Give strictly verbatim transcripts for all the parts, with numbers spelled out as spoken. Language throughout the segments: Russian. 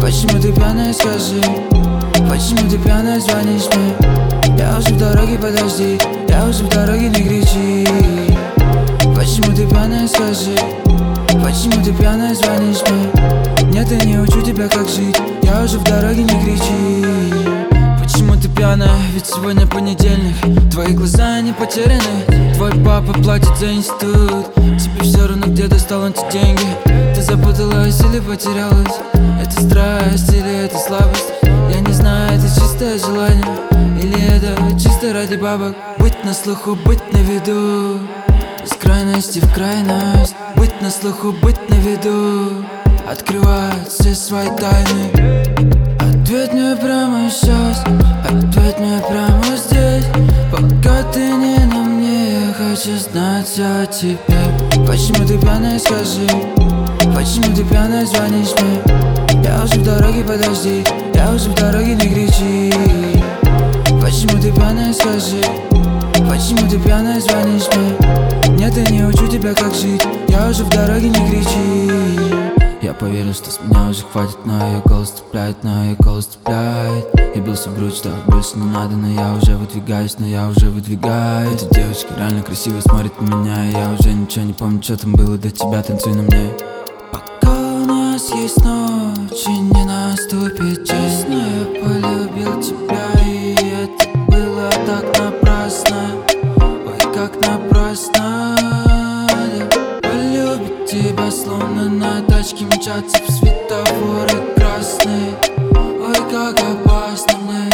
Почему ты пьяная, скажи? Почему ты пьяная, звонишь мне? Я уже в дороге, подожди. Я уже в дороге, не кричи. Почему ты пьяная, скажи? Почему ты пьяная, звонишь мне? Нет, я не учу тебя, как жить. Я уже в дороге, не кричи. Почему ты пьяная? Ведь сегодня понедельник. Твои глаза не потеряны. Твой папа платит за институт. Тебе все равно, где достал он те деньги. Ты запуталась или потерялась? Это страсть или это слабость? Я не знаю, это чистое желание или это чисто ради бабок. Быть на слуху, быть на виду, из крайности в крайность. Быть на слуху, быть на виду, открывать все свои тайны. Ответь мне прямо сейчас, ответь мне прямо здесь. Пока ты не на мне, я хочу знать все о тебе. Почему ты пьяная, скажи? Почему ты пьяная, звонишь мне? Я уже в дороге, подожди. Я уже в дороге, не кричи. Почему ты пьяная, скажи? Почему ты пьяная, звонишь мне? Нет, я не учу тебя, как жить. Я уже в дороге, не кричи. Я поверил, что с меня уже хватит, но ее голос цепляет, но ее голос цепляет. Я бился в грудь, что больше не надо, но я уже выдвигаюсь, но я уже выдвигаюсь. Эти девочки реально красиво смотрят на меня, и я уже ничего не помню, что там было до тебя, танцуй на мне. Пока у нас есть ночь, и не наступит честно. Я полюбил тебя, и это было так напрасно. Ой, как напрасно. Полюбить тебя, словно на тачке мчаться в светофоры красные. Ой, как опасно мне.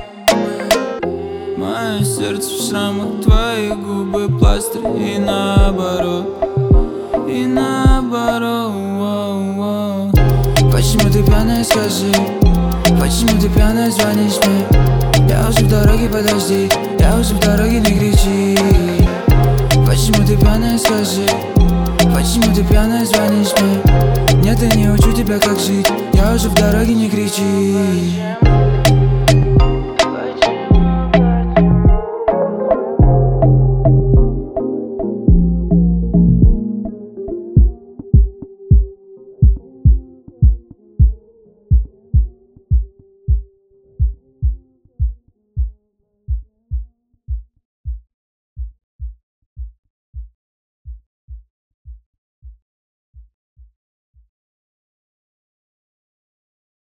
Мое сердце в шрамах, твои губы пластырь. И наоборот, и наоборот. Воу, воу. Почему ты пьяная, скажи? Почему ты пьяная, звонишь мне? Я уже в дороге, подожди. Я уже в дороге, не кричи. Почему ты пьяная, скажи? Почему ты пьяная, звонишь мне? Нет, я не учу тебя, как жить. Я уже в дороге, не кричи.